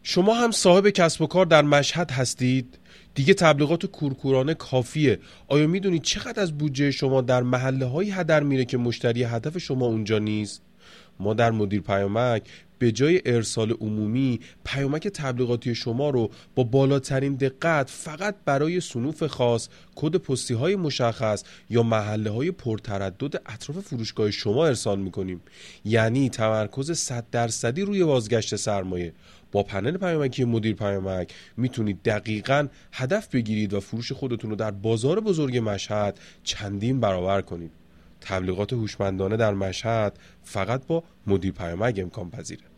شما هم صاحب کسب و کار در مشهد هستید؟ دیگه تبلیغات کورکورانه کافیه. آیا میدونید چقدر از بودجه شما در محله‌هایی هدر میره که مشتری هدف شما اونجا نیست؟ ما در مدیر پیامک به جای ارسال عمومی پیامک تبلیغاتی شما رو با بالاترین دقت فقط برای صنوف خاص، کد پستی های مشخص یا محله های پرتردد اطراف فروشگاه شما ارسال میکنیم. یعنی تمرکز 100% روی بازگشت سرمایه. با پنل پیامکی مدیر پیامک میتونید دقیقاً هدف بگیرید و فروش خودتون رو در بازار بزرگ مشهد چندین برابر کنید. تبلیغات هوشمندانه در مشهد فقط با مدیر پیامک امکان پذیره.